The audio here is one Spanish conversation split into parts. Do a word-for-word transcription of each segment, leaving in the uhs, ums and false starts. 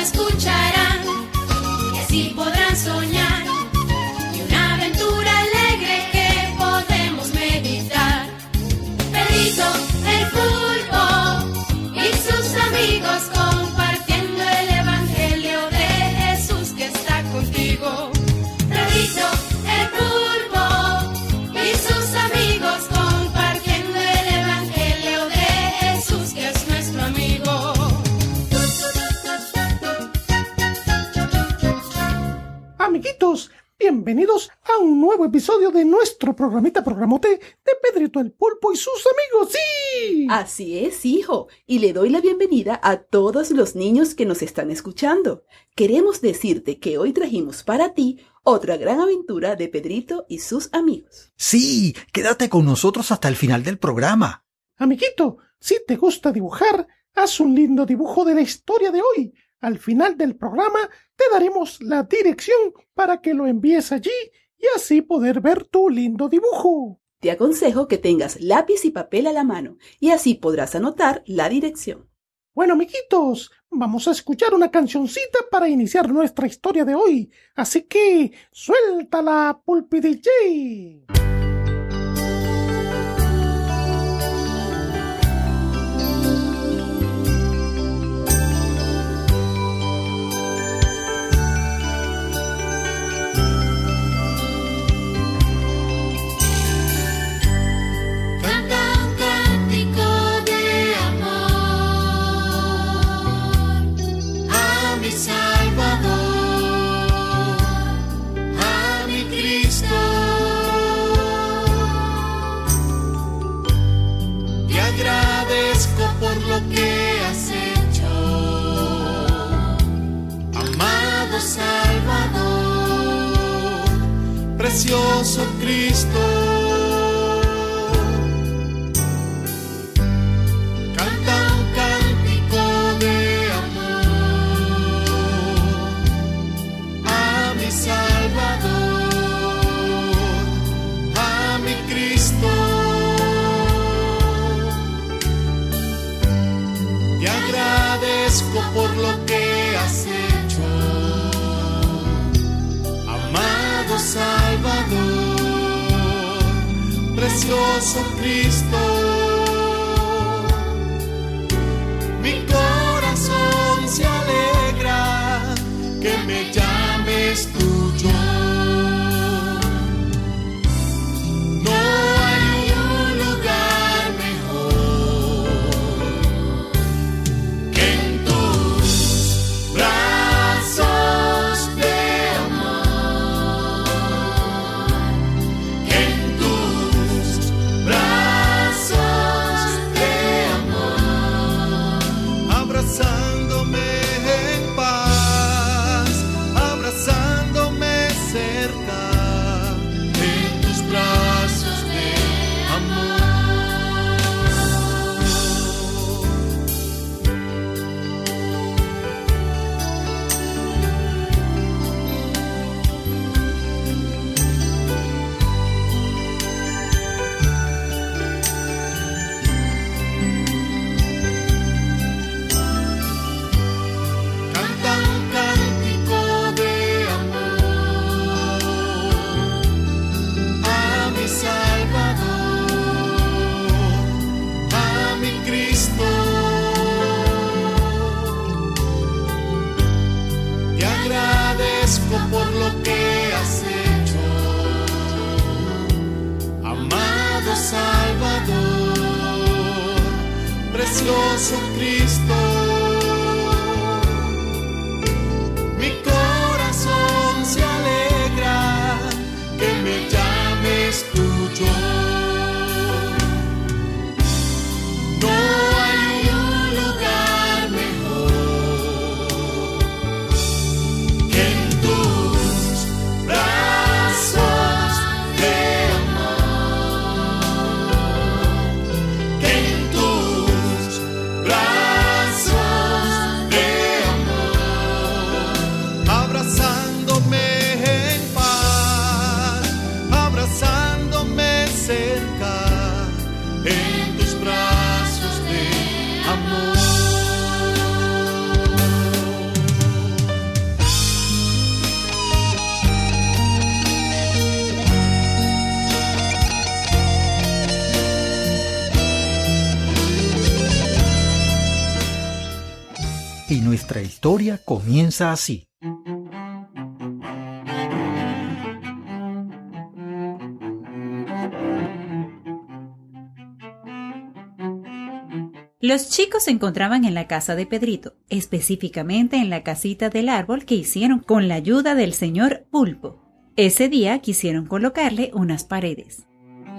escucharán y así podrán soñar y una aventura alegre que podemos meditar. Pedrito el pulpo y sus amigos compartiendo el evangelio de Jesús que está contigo. Pedrito el pulpo y sus amigos compartiendo el evangelio de Jesús que es nuestro amigo. Amiguitos, bienvenidos a un nuevo episodio de nuestro programita Programote de Pedrito el Pulpo y sus amigos, ¡sí! Así es, hijo, y le doy la bienvenida a todos los niños que nos están escuchando. Queremos decirte que hoy trajimos para ti otra gran aventura de Pedrito y sus amigos. Sí, quédate con nosotros hasta el final del programa. Amiguito, si te gusta dibujar, haz un lindo dibujo de la historia de hoy. Al final del programa te daremos la dirección para que lo envíes allí y así poder ver tu lindo dibujo. Te aconsejo que tengas lápiz y papel a la mano y así podrás anotar la dirección. Bueno, amiguitos, vamos a escuchar una cancioncita para iniciar nuestra historia de hoy. Así que, suéltala, Pulpi D J. Por lo que has hecho, amado Salvador, precioso Cristo. Canta un cántico de amor a mi Salvador, a mi Cristo. Te agradezco por lo que has hecho, amado Salvador, precioso Cristo. Mi corazón se alegra que me llames tuyo. No hay un lugar mejor que en tus brazos de amor, que en tus brazos de amor, abrazándome en paz, abrazándome cerca, en tus brazos de amor. Canta un cántico de amor a mi Salvador, a mi Cristo. Te agradezco por lo que has hecho, amado Salvador, precioso Cristo. Mi corazón se alegra que me llames tuyo. No hay un lugar mejor que en tus brazos de amor, que en tus brazos historia comienza así. Los chicos se encontraban en la casa de Pedrito, específicamente en la casita del árbol que hicieron con la ayuda del señor Pulpo. Ese día quisieron colocarle unas paredes.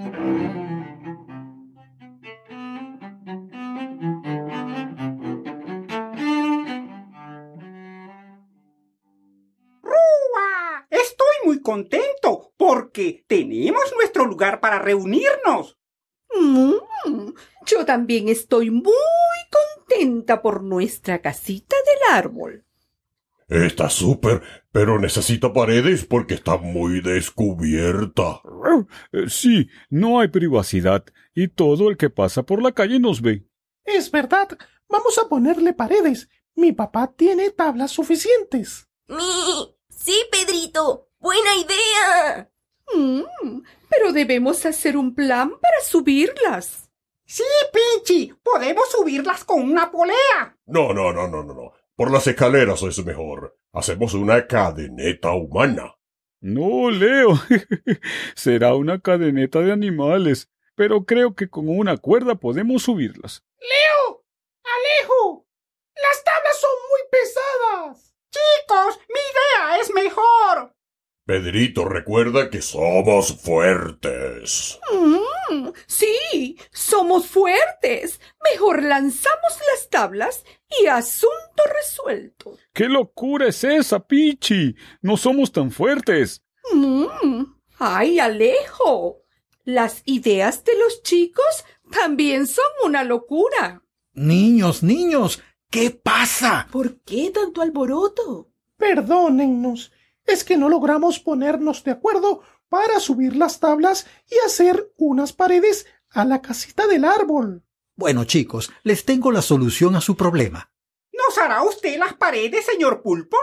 ¡Rúa! Estoy muy contento porque tenemos nuestro lugar para reunirnos. Mm, yo también estoy muy contenta por nuestra casita del árbol. Está súper, pero necesita paredes porque está muy descubierta. Eh, Sí, no hay privacidad y todo el que pasa por la calle nos ve. Es verdad, vamos a ponerle paredes. Mi papá tiene tablas suficientes. ¡Mi! ¡Sí, Pedrito! ¡Buena idea! Mm, pero debemos hacer un plan para subirlas. Sí, Pinchi, podemos subirlas con una polea. No, no, no, no, no, no. Por las escaleras es mejor. Hacemos una cadeneta humana. No, Leo. Será una cadeneta de animales, pero creo que con una cuerda podemos subirlas. ¡Leo! ¡Alejo! ¡Las tablas son muy pesadas! Chicos, mi idea es mejor. Pedrito, recuerda que somos fuertes. Mm, sí, somos fuertes. Mejor lanzamos las tablas y asunto resuelto. ¿Qué locura es esa, Pichi? No somos tan fuertes. Mm, ¡ay, Alejo! Las ideas de los chicos también son una locura. Niños, niños, ¿qué pasa? ¿Por qué tanto alboroto? Perdónennos, es que no logramos ponernos de acuerdo para subir las tablas y hacer unas paredes a la casita del árbol. Bueno, chicos, les tengo la solución a su problema. ¿Nos hará usted las paredes, señor Pulpo?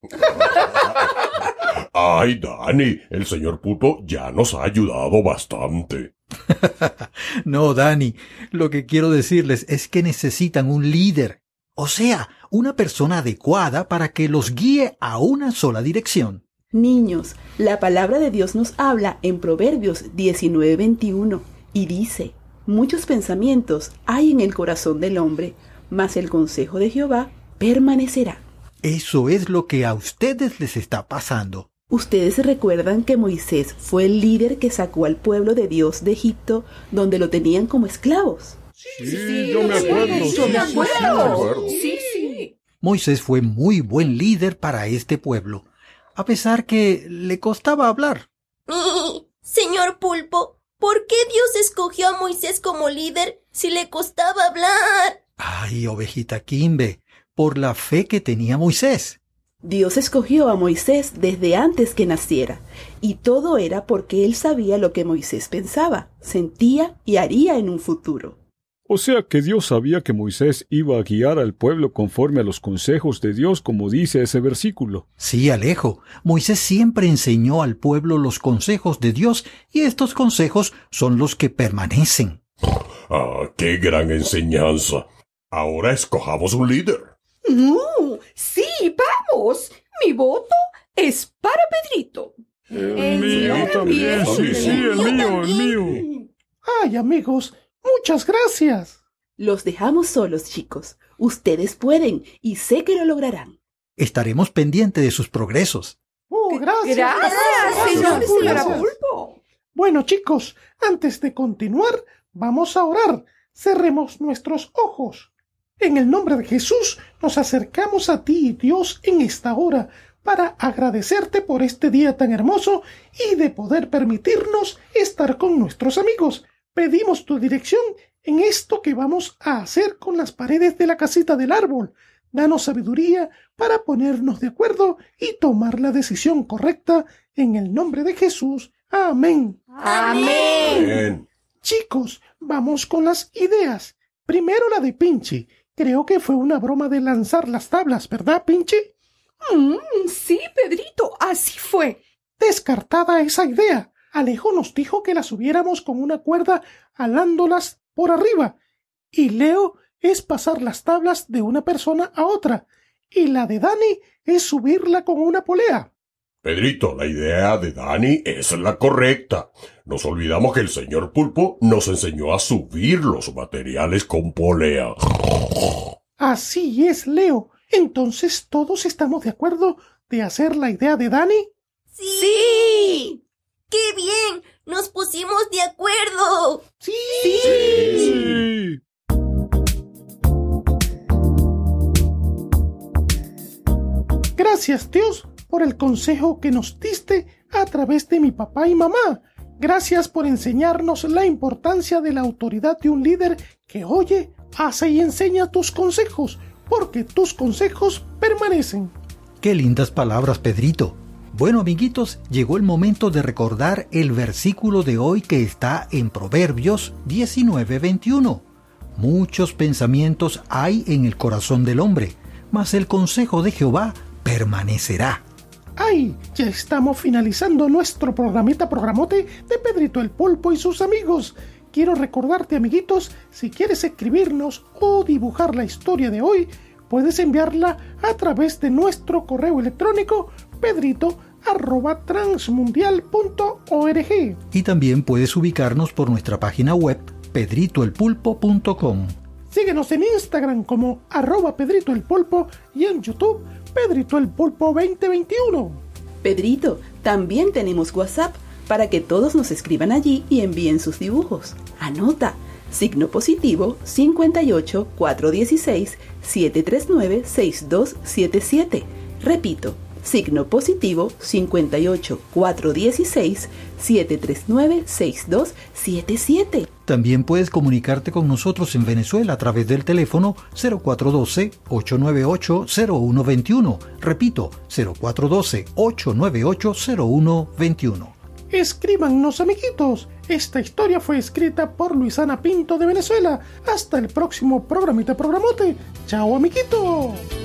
Ay, Dani, el señor Pulpo ya nos ha ayudado bastante. No, Dani, lo que quiero decirles es que necesitan un líder, o sea, una persona adecuada para que los guíe a una sola dirección. Niños, la palabra de Dios nos habla en Proverbios diecinueve veintiuno y dice: muchos pensamientos hay en el corazón del hombre, mas el consejo de Jehová permanecerá. Eso es lo que a ustedes les está pasando. ¿Ustedes recuerdan que Moisés fue el líder que sacó al pueblo de Dios de Egipto, donde lo tenían como esclavos? Sí, yo me acuerdo. Yo me sí, sí, me acuerdo. acuerdo. Sí, sí. Moisés fue muy buen líder para este pueblo, a pesar que le costaba hablar. ¡Mi! Señor Pulpo, ¿por qué Dios escogió a Moisés como líder si le costaba hablar? Ay, ovejita Quimbe, por la fe que tenía Moisés. Dios escogió a Moisés desde antes que naciera, y todo era porque él sabía lo que Moisés pensaba, sentía y haría en un futuro. O sea que Dios sabía que Moisés iba a guiar al pueblo conforme a los consejos de Dios, como dice ese versículo. Sí, Alejo, Moisés siempre enseñó al pueblo los consejos de Dios, y estos consejos son los que permanecen. Ah, qué gran enseñanza. Ahora escojamos un líder. ¡No! ¡Sí, vamos! Mi voto es para Pedrito. El mío también. Sí, sí, el mío, el mío. Ay, amigos, muchas gracias. Los dejamos solos, chicos. Ustedes pueden y sé que lo lograrán. Estaremos pendientes de sus progresos. Oh, gracias. Gracias, señor Gracias. señora Pulpo. Bueno, chicos, antes de continuar, vamos a orar. Cerremos nuestros ojos. En el nombre de Jesús, nos acercamos a ti, Dios, en esta hora, para agradecerte por este día tan hermoso y de poder permitirnos estar con nuestros amigos. Pedimos tu dirección en esto que vamos a hacer con las paredes de la casita del árbol. Danos sabiduría para ponernos de acuerdo y tomar la decisión correcta en el nombre de Jesús. Amén. Amén. Bien. Chicos, vamos con las ideas. Primero la de Pinchi. Creo que fue una broma de lanzar las tablas, ¿verdad, Pinchi? Mm, sí, Pedrito, así fue. Descartada esa idea. Alejo nos dijo que las subiéramos con una cuerda alándolas por arriba. Y Leo es pasar las tablas de una persona a otra. y la de Dani es subirla con una polea. Pedrito, la idea de Dani es la correcta. Nos olvidamos que el señor Pulpo nos enseñó a subir los materiales con polea. Así es, Leo. Entonces, ¿todos estamos de acuerdo de hacer la idea de Dani? ¡Sí! ¡Sí! ¡Qué bien! ¡Nos pusimos de acuerdo! ¡Sí! Sí. Gracias, Dios, por el consejo que nos diste a través de mi papá y mamá. Gracias por enseñarnos la importancia de la autoridad de un líder que oye, hace y enseña tus consejos, porque tus consejos permanecen. Qué lindas palabras, Pedrito. Bueno, amiguitos, llegó el momento de recordar el versículo de hoy que está en Proverbios diecinueve veintiuno. Muchos pensamientos hay en el corazón del hombre, mas el consejo de Jehová permanecerá. ¡Ay! Ya estamos finalizando nuestro programita programote de Pedrito el Pulpo y sus amigos. Quiero recordarte, amiguitos, si quieres escribirnos o dibujar la historia de hoy, puedes enviarla a través de nuestro correo electrónico pedrito arroba transmundial punto org. Y también puedes ubicarnos por nuestra página web pedrito el pulpo punto com. Síguenos en Instagram como arroba Pedrito el Pulpo y en YouTube Pedrito el Pulpo veinte veintiuno. Pedrito, también tenemos WhatsApp para que todos nos escriban allí y envíen sus dibujos. Anota, signo positivo cincuenta y ocho, cuatrocientos dieciséis, setecientos treinta y nueve, sesenta y dos setenta y siete. Repito, signo positivo cincuenta y ocho, cuatrocientos dieciséis, setecientos treinta y nueve, sesenta y dos setenta y siete. También puedes comunicarte con nosotros en Venezuela a través del teléfono cero cuatro uno dos, ocho nueve ocho, cero uno dos uno. Repito, cero cuatro uno dos, ocho nueve ocho, cero uno dos uno. Escríbanos, amiguitos. Esta historia fue escrita por Luisana Pinto de Venezuela. Hasta el próximo programita programote. Chao, amiguitos.